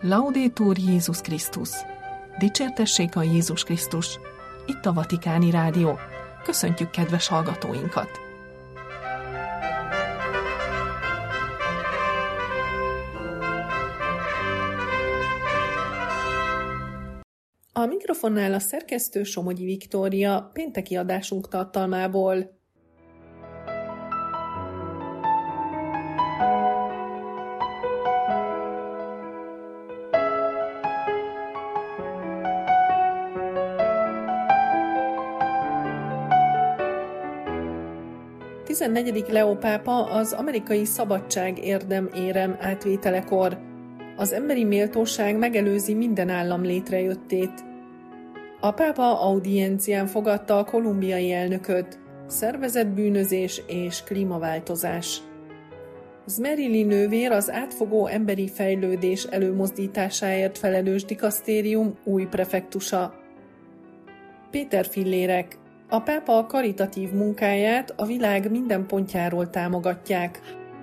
Laudetur Jézus Krisztus! Dicsértessék a Jézus Krisztus! Itt a Vatikáni Rádió. Köszöntjük kedves hallgatóinkat! A mikrofonnál a szerkesztő Somogyi Viktória pénteki adásunk tartalmából. A 14. Leó pápa az amerikai szabadság érdem-érem átvételekor. Az emberi méltóság megelőzi minden állam létrejöttét. A pápa audiencián fogadta a kolumbiai elnököt, szervezett bűnözés és klímaváltozás. Zmerili nővér az átfogó emberi fejlődés előmozdításáért felelős dikasztérium új prefektusa. Péter Fillérek. A pápa karitatív munkáját a világ minden pontjáról támogatják.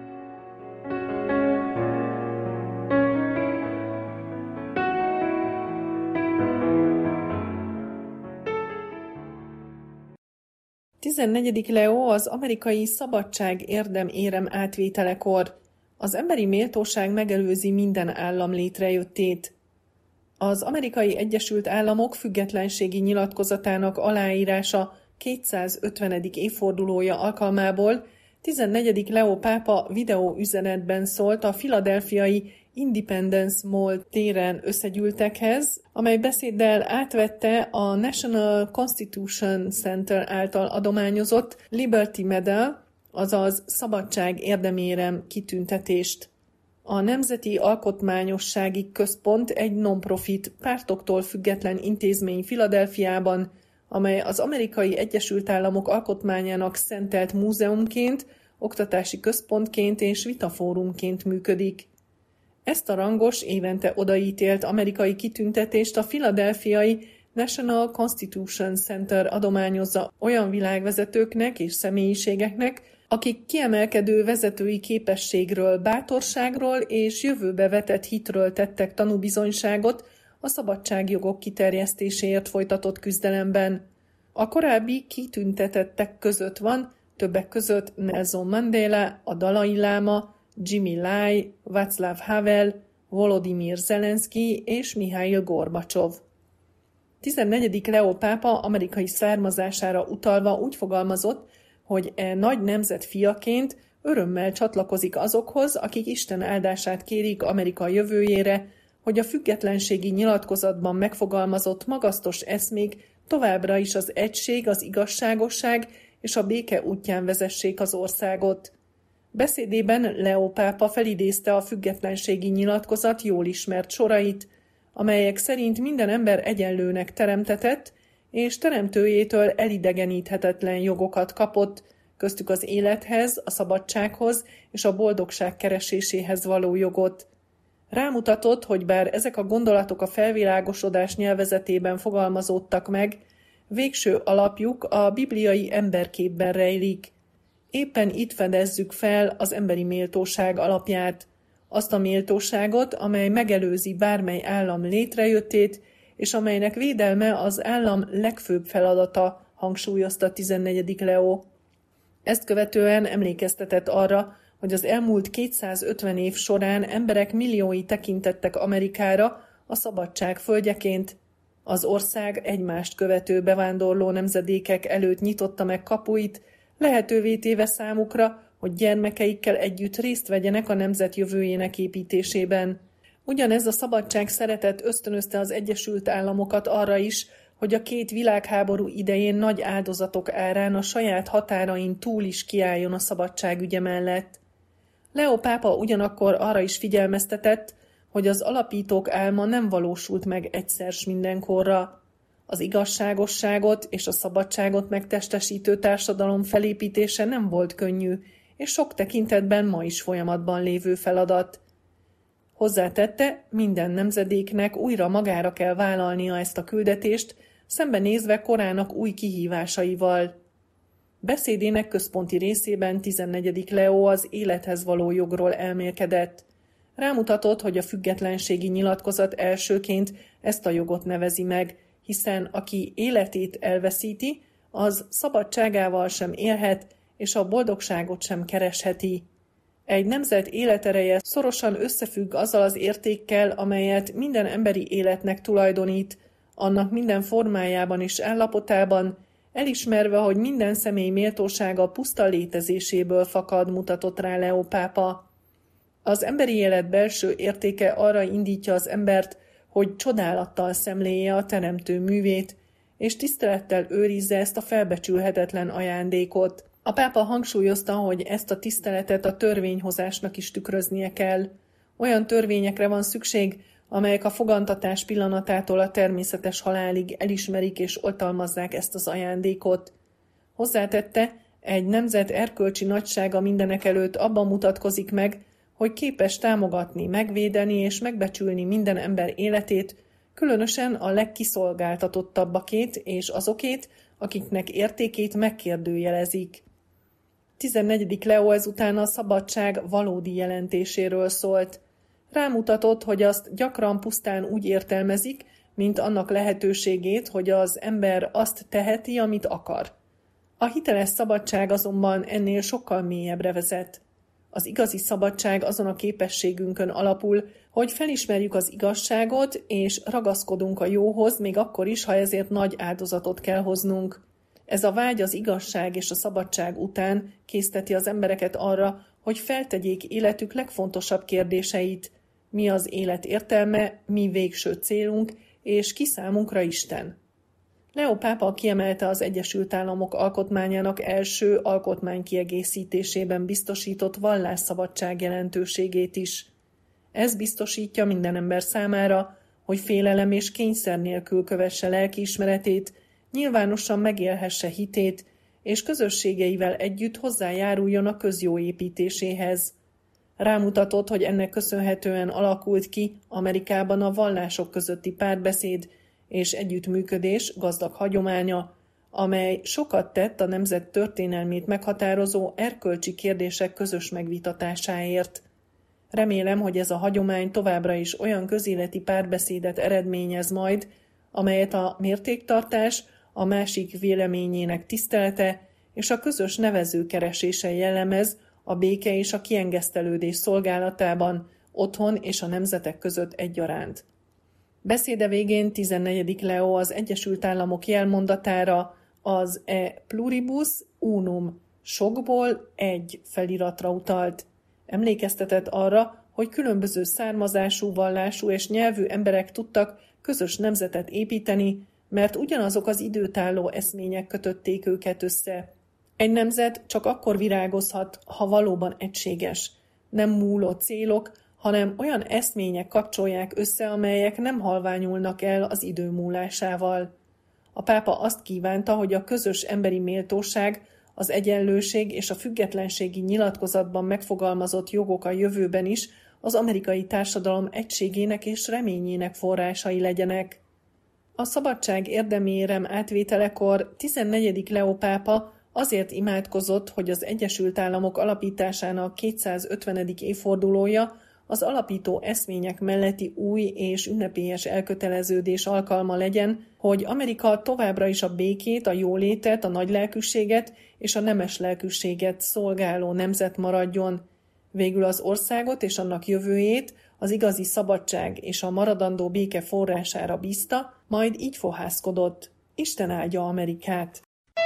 A 14. Leó az amerikai szabadság érdem-érem átvételekor. Az emberi méltóság megelőzi minden állam létrejöttét. Az Amerikai Egyesült Államok függetlenségi nyilatkozatának aláírása 250. évfordulója alkalmából 14. Leó pápa videóüzenetben szólt a philadelphiai Independence Mall téren összegyűltekhez, amely beszéddel átvette a National Constitution Center által adományozott Liberty Medal, azaz Szabadság érdemérem kitüntetést. A Nemzeti Alkotmányossági Központ egy non-profit, pártoktól független intézmény Philadelphiában, amely az Amerikai Egyesült Államok alkotmányának szentelt múzeumként, oktatási központként és vitafórumként működik. Ezt a rangos, évente odaítélt amerikai kitüntetést a philadelphiai National Constitution Center adományozza olyan világvezetőknek és személyiségeknek, akik kiemelkedő vezetői képességről, bátorságról és jövőbe vetett hitről tettek tanúbizonyságot a szabadságjogok kiterjesztéséért folytatott küzdelemben. A korábbi kitüntetettek között van többek között Nelson Mandela, a Dalai Láma, Jimmy Lai, Václav Havel, Volodymyr Zelenszky és Mihail Gorbacsov. 14. Leó pápa amerikai származására utalva úgy fogalmazott, hogy nagy nemzet fiaként örömmel csatlakozik azokhoz, akik Isten áldását kérik Amerika jövőjére, hogy a függetlenségi nyilatkozatban megfogalmazott magasztos eszmék továbbra is az egység, az igazságosság és a béke útján vezessék az országot. Beszédében Leó pápa felidézte a függetlenségi nyilatkozat jól ismert sorait, amelyek szerint minden ember egyenlőnek teremtetett, és teremtőjétől elidegeníthetetlen jogokat kapott, köztük az élethez, a szabadsághoz és a boldogság kereséséhez való jogot. Rámutatott, hogy bár ezek a gondolatok a felvilágosodás nyelvezetében fogalmazódtak meg, végső alapjuk a bibliai emberképben rejlik. Éppen itt fedezzük fel az emberi méltóság alapját, azt a méltóságot, amely megelőzi bármely állam létrejöttét, és amelynek védelme az állam legfőbb feladata, hangsúlyozta 14. Leó. Ezt követően emlékeztetett arra, hogy az elmúlt 250 év során emberek milliói tekintettek Amerikára a szabadság földjeként. Az ország egymást követő bevándorló nemzedékek előtt nyitotta meg kapuit, lehetővé téve számukra, hogy gyermekeikkel együtt részt vegyenek a nemzet jövőjének építésében. Ugyanez a szabadság szeretet ösztönözte az Egyesült Államokat arra is, hogy a két világháború idején nagy áldozatok árán a saját határain túl is kiálljon a szabadság ügye mellett. Leó pápa ugyanakkor arra is figyelmeztetett, hogy az alapítók álma nem valósult meg egyszer s mindenkorra. Az igazságosságot és a szabadságot megtestesítő társadalom felépítése nem volt könnyű, és sok tekintetben ma is folyamatban lévő feladat. Hozzátette, minden nemzedéknek újra magára kell vállalnia ezt a küldetést, szembenézve korának új kihívásaival. Beszédének központi részében 14. Leó az élethez való jogról elmélkedett. Rámutatott, hogy a függetlenségi nyilatkozat elsőként ezt a jogot nevezi meg, hiszen aki életét elveszíti, az szabadságával sem élhet, és a boldogságot sem keresheti. Egy nemzet életereje szorosan összefügg azzal az értékkel, amelyet minden emberi életnek tulajdonít, annak minden formájában és állapotában, elismerve, hogy minden személy méltósága puszta létezéséből fakad, mutatott rá Leó pápa. Az emberi élet belső értéke arra indítja az embert, hogy csodálattal szemléje a teremtő művét, és tisztelettel őrizze ezt a felbecsülhetetlen ajándékot. A pápa hangsúlyozta, hogy ezt a tiszteletet a törvényhozásnak is tükröznie kell. Olyan törvényekre van szükség, amelyek a fogantatás pillanatától a természetes halálig elismerik és oltalmazzák ezt az ajándékot. Hozzátette, egy nemzet erkölcsi nagysága mindenekelőtt abban mutatkozik meg, hogy képes támogatni, megvédeni és megbecsülni minden ember életét, különösen a legkiszolgáltatottabbakét és azokét, akiknek értékét megkérdőjelezik. 14. Leó ezután a szabadság valódi jelentéséről szólt. Rámutatott, hogy azt gyakran pusztán úgy értelmezik, mint annak lehetőségét, hogy az ember azt teheti, amit akar. A hiteles szabadság azonban ennél sokkal mélyebbre vezet. Az igazi szabadság azon a képességünkön alapul, hogy felismerjük az igazságot, és ragaszkodunk a jóhoz, még akkor is, ha ezért nagy áldozatot kell hoznunk. Ez a vágy az igazság és a szabadság után készteti az embereket arra, hogy feltegyék életük legfontosabb kérdéseit. Mi az élet értelme, mi végső célunk, és ki számunkra Isten. Leó pápa kiemelte az Egyesült Államok alkotmányának első alkotmánykiegészítésében biztosított vallásszabadság jelentőségét is. Ez biztosítja minden ember számára, hogy félelem és kényszer nélkül kövesse lelkiismeretét, nyilvánosan megélhesse hitét, és közösségeivel együtt hozzájáruljon a közjó építéséhez. Rámutatott, hogy ennek köszönhetően alakult ki Amerikában a vallások közötti párbeszéd és együttműködés gazdag hagyománya, amely sokat tett a nemzet történelmét meghatározó erkölcsi kérdések közös megvitatásáért. Remélem, hogy ez a hagyomány továbbra is olyan közéleti párbeszédet eredményez majd, amelyet a mértéktartás, a másik véleményének tisztelete és a közös nevező keresése jellemez a béke és a kiengesztelődés szolgálatában, otthon és a nemzetek között egyaránt. Beszéde végén 14. Leó az Egyesült Államok jelmondatára, az E pluribus unum, sokból egy feliratra utalt. Emlékeztetett arra, hogy különböző származású, vallású és nyelvű emberek tudtak közös nemzetet építeni, mert ugyanazok az időtálló eszmények kötötték őket össze. Egy nemzet csak akkor virágozhat, ha valóban egységes, nem múló célok, hanem olyan eszmények kapcsolják össze, amelyek nem halványulnak el az idő múlásával. A pápa azt kívánta, hogy a közös emberi méltóság, az egyenlőség és a függetlenségi nyilatkozatban megfogalmazott jogok a jövőben is az amerikai társadalom egységének és reményének forrásai legyenek. A szabadság érdemi érem átvételekor 14. Leó pápa azért imádkozott, hogy az Egyesült Államok alapításának 250. évfordulója az alapító eszmények melletti új és ünnepélyes elköteleződés alkalma legyen, hogy Amerika továbbra is a békét, a jólétet, a nagylelkűséget és a nemes lelkűséget szolgáló nemzet maradjon. Végül az országot és annak jövőjét az igazi szabadság és a maradandó béke forrására bízta, majd így fohászkodott. Isten áldja Amerikát!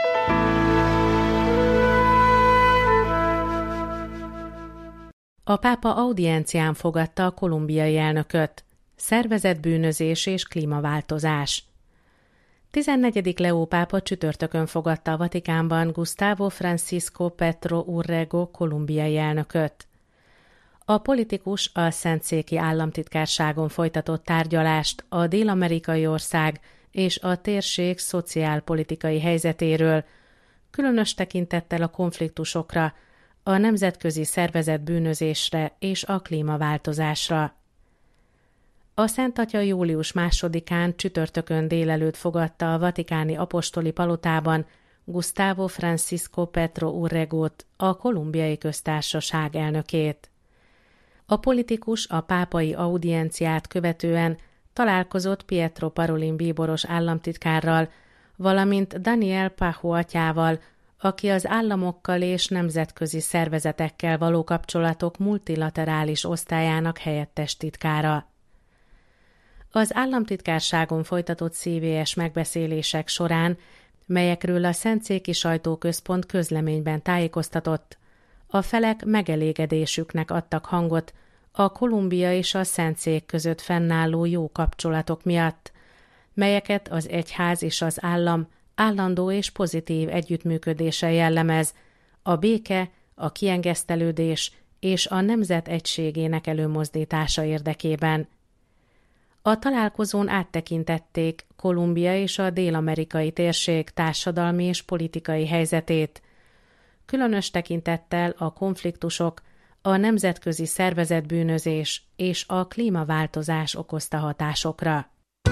A pápa audiencián fogadta a kolumbiai elnököt. Szervezetbűnözés és klímaváltozás. 14. Leó pápa csütörtökön fogadta a Vatikánban Gustavo Francisco Petro Urrego kolumbiai elnököt. A politikus a Szentszéki Államtitkárságon folytatott tárgyalást a dél-amerikai ország és a térség szociálpolitikai helyzetéről, különös tekintettel a konfliktusokra, a nemzetközi szervezett bűnözésre és a klímaváltozásra. A Szent Atya július 2-án csütörtökön délelőtt fogadta a vatikáni apostoli palotában Gustavo Francisco Petro Urregót, a kolumbiai köztársaság elnökét. A politikus a pápai audienciát követően találkozott Pietro Parolin bíboros államtitkárral, valamint Daniel Pajo atyával, aki az államokkal és nemzetközi szervezetekkel való kapcsolatok multilaterális osztályának helyettes titkára. Az államtitkárságon folytatott CVS megbeszélések során, melyekről a Szentszéki Sajtóközpont közleményben tájékoztatott, a felek megelégedésüknek adtak hangot a Kolumbia és a Szentszék között fennálló jó kapcsolatok miatt, melyeket az egyház és az állam állandó és pozitív együttműködése jellemez, a béke, a kiengesztelődés és a nemzet egységének előmozdítása érdekében. A találkozón áttekintették Kolumbia és a dél-amerikai térség társadalmi és politikai helyzetét, különös tekintettel a konfliktusok, a nemzetközi szervezetbűnözés és a klímaváltozás okozta hatásokra.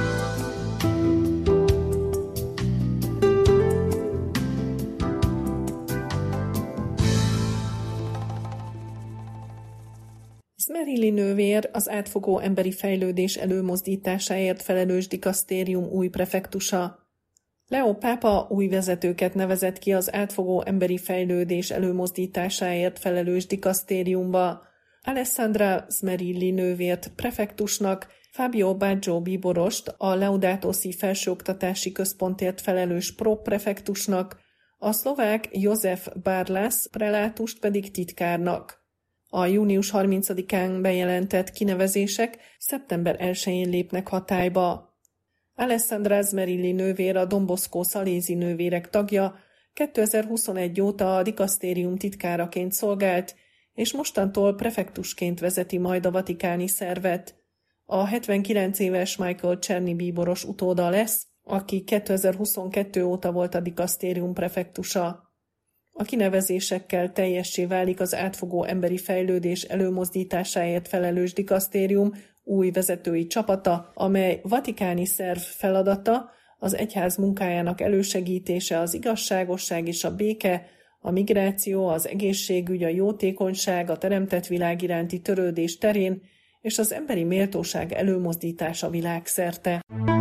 Szmerilli nővér az átfogó emberi fejlődés előmozdításáért felelős dikasztérium új prefektusa. Leo pápa új vezetőket nevezett ki az átfogó emberi fejlődés előmozdításáért felelős dikasztériumba. Alessandra Szmerilli nővért prefektusnak, Fabio Baggio bíborost a Laudato Si felsőoktatási központért felelős proprefektusnak, a szlovák József Barlas prelátust pedig titkárnak. A június 30-án bejelentett kinevezések szeptember 1-én lépnek hatályba. Alessandra Szmerilli nővér a Don Bosco Szalézi nővérek tagja, 2021 óta a dikasztérium titkáraként szolgált, és mostantól prefektusként vezeti majd a vatikáni szervet. A 79 éves Michael Czerny bíboros utóda lesz, aki 2022 óta volt a dikasztérium prefektusa. A kinevezésekkel teljessé válik az átfogó emberi fejlődés előmozdításáért felelős dikasztérium új vezetői csapata, amely vatikáni szerv feladata az egyház munkájának elősegítése, az igazságosság és a béke, a migráció, az egészségügy, a jótékonyság, a teremtett világ iránti törődés terén és az emberi méltóság előmozdítása világszerte.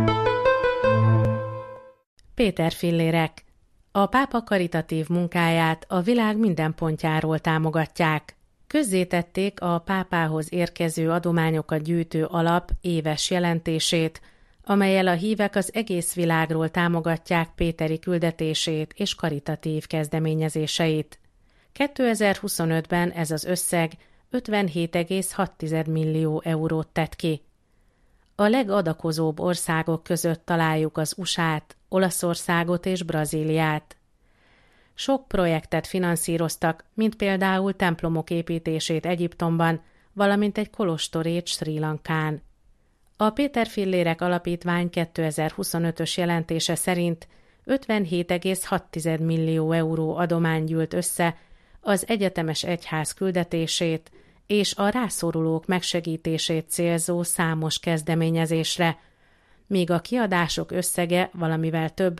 Péter Fillérek. A pápa karitatív munkáját a világ minden pontjáról támogatják. Közzétették a pápához érkező adományokat gyűjtő alap éves jelentését, amellyel a hívek az egész világról támogatják péteri küldetését és karitatív kezdeményezéseit. 2025-ben ez az összeg 57,6 millió eurót tett ki. A legadakozóbb országok között találjuk az USA-t, Olaszországot és Brazíliát. Sok projektet finanszíroztak, mint például templomok építését Egyiptomban, valamint egy kolostorét Srí Lankán. A Péter Fillérek Alapítvány 2025-ös jelentése szerint 57,6 millió euró adomány gyűlt össze az egyetemes egyház küldetését és a rászorulók megsegítését célzó számos kezdeményezésre, míg a kiadások összege valamivel több,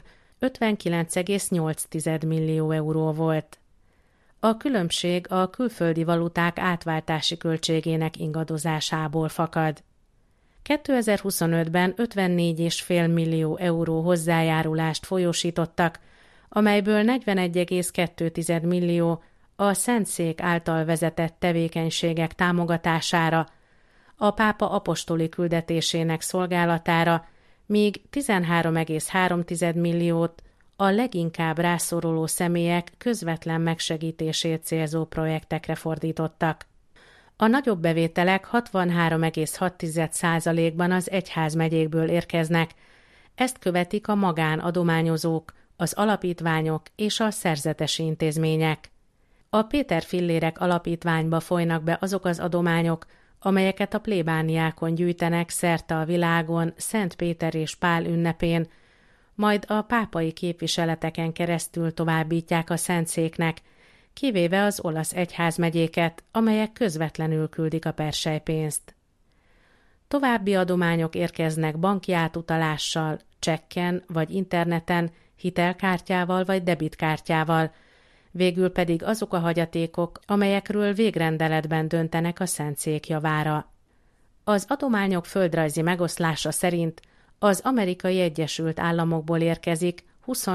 59,8 millió euró volt. A különbség a külföldi valuták átváltási költségének ingadozásából fakad. 2025-ben 54,5 millió euró hozzájárulást folyósítottak, amelyből 41,2 millió a Szentszék által vezetett tevékenységek támogatására, a pápa apostoli küldetésének szolgálatára, míg 13,3 milliót a leginkább rászoruló személyek közvetlen megsegítését célzó projektekre fordítottak. A nagyobb bevételek 63,6%-ban az egyházmegyékből érkeznek, ezt követik a magánadományozók, az alapítványok és a szerzetesi intézmények. A Péter Fillérek Alapítványba folynak be azok az adományok, amelyeket a plébániákon gyűjtenek szerte a világon Szent Péter és Pál ünnepén, majd a pápai képviseleteken keresztül továbbítják a Szentszéknek, kivéve az olasz egyházmegyéket, amelyek közvetlenül küldik a perselypénzt. További adományok érkeznek banki átutalással, csekken vagy interneten, hitelkártyával vagy debitkártyával, végül pedig azok a hagyatékok, amelyekről végrendeletben döntenek a Szentszék javára. Az adományok földrajzi megoszlása szerint az Amerikai Egyesült Államokból érkezik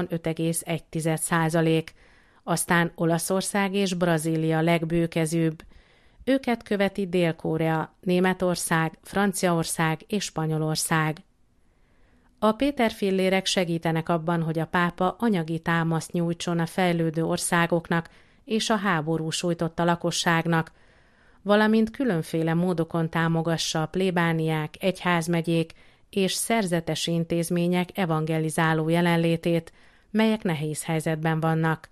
25,1%, aztán Olaszország és Brazília legbőkezőbb. Őket követi Dél-Korea, Németország, Franciaország és Spanyolország. A Péter-fillérek segítenek abban, hogy a pápa anyagi támaszt nyújtson a fejlődő országoknak és a háború sújtotta lakosságnak, valamint különféle módokon támogassa a plébániák, egyházmegyék és szerzetesi intézmények evangelizáló jelenlétét, melyek nehéz helyzetben vannak.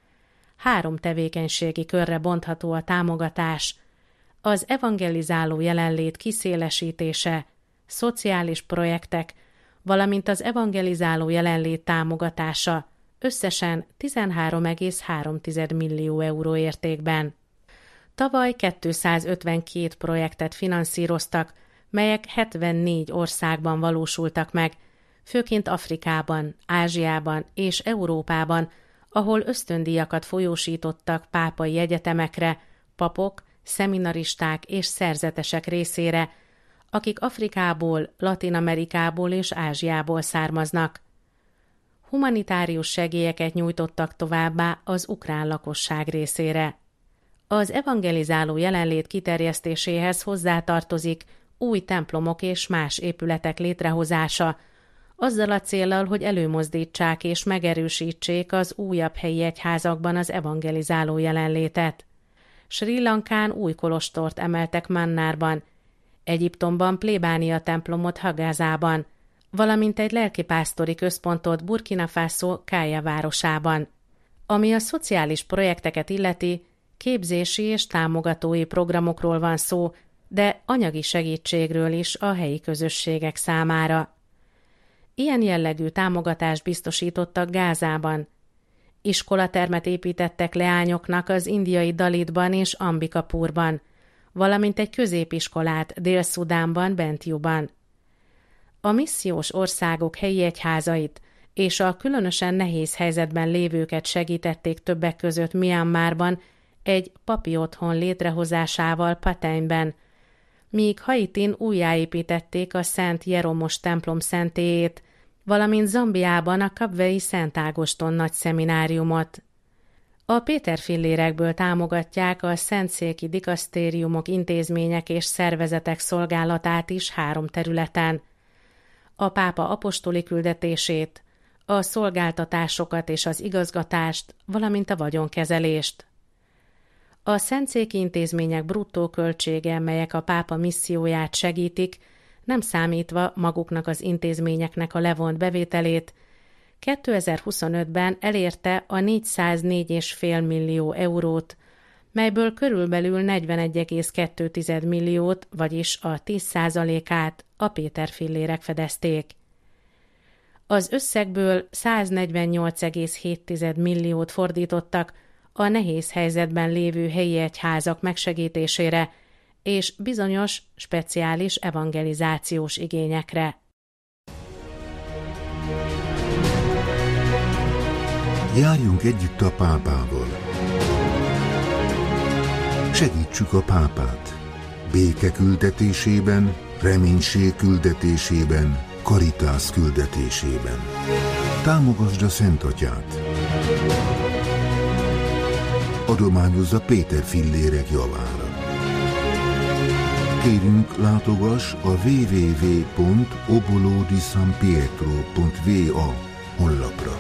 3 tevékenységi körre bontható a támogatás: az evangelizáló jelenlét kiszélesítése, szociális projektek, valamint az evangelizáló jelenlét támogatása, összesen 13,3 millió euró értékben. Tavaly 252 projektet finanszíroztak, melyek 74 országban valósultak meg, főként Afrikában, Ázsiában és Európában, ahol ösztöndíjakat folyósítottak pápai egyetemekre, papok, szeminaristák és szerzetesek részére, akik Afrikából, Latin-Amerikából és Ázsiából származnak. Humanitárius segélyeket nyújtottak továbbá az ukrán lakosság részére. Az evangelizáló jelenlét kiterjesztéséhez hozzátartozik új templomok és más épületek létrehozása, azzal a céllal, hogy előmozdítsák és megerősítsék az újabb helyi egyházakban az evangelizáló jelenlétet. Srí Lankán új kolostort emeltek Mannarban, Egyiptomban plébánia templomot Hagázában, valamint egy lelkipásztori központot Burkina Faso Kaya városában. Ami a szociális projekteket illeti, képzési és támogatói programokról van szó, de anyagi segítségről is a helyi közösségek számára. Ilyen jellegű támogatást biztosítottak Gázában. Iskolatermet építettek leányoknak az indiai Dalitban és Ambikapurban, valamint egy középiskolát Dél-Szudánban, Bentjuban. A missziós országok helyi egyházait és a különösen nehéz helyzetben lévőket segítették többek között Myanmarban egy papi otthon létrehozásával Patenyben, míg Haitin újjáépítették a Szent Jeromos templom szentélyét, valamint Zambiában a Kapvei Szent Ágoston nagy szemináriumot. A Péter-fillérekből támogatják a szentszéki dikasztériumok, intézmények és szervezetek szolgálatát is 3 területen: a pápa apostoli küldetését, a szolgáltatásokat és az igazgatást, valamint a vagyonkezelést. A szentszéki intézmények bruttó költsége, melyek a pápa misszióját segítik, nem számítva maguknak az intézményeknek a levont bevételét, 2025-ben elérte a 404,5 millió eurót, melyből körülbelül 41,2 milliót, vagyis a 10%-át a Péter-fillérek fedezték. Az összegből 148,7 milliót fordítottak a nehéz helyzetben lévő helyi egyházak megsegítésére és bizonyos speciális evangelizációs igényekre. Járjunk együtt a pápával. Segítsük a pápát béke küldetésében, reménység küldetésében, karitász küldetésében. Támogasd a Szent Atyát. Adományozza Péter-fillérek javára. Kérünk, látogass a www.obolodisanpietro.va honlapra.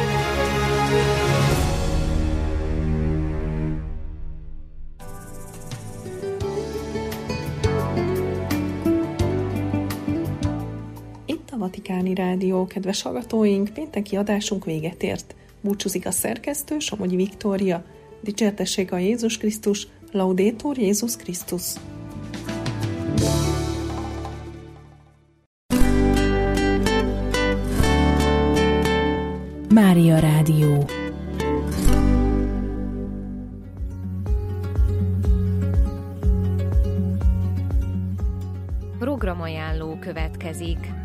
Itt a Vatikáni Rádió, kedves hallgatóink, pénteki adásunk véget ért. Búcsúzik a szerkesztő, Somogyi Viktória. Dicsértessék a Jézus Krisztus, Laudetur Jézus Krisztus. Mária Rádió. Programajánló következik.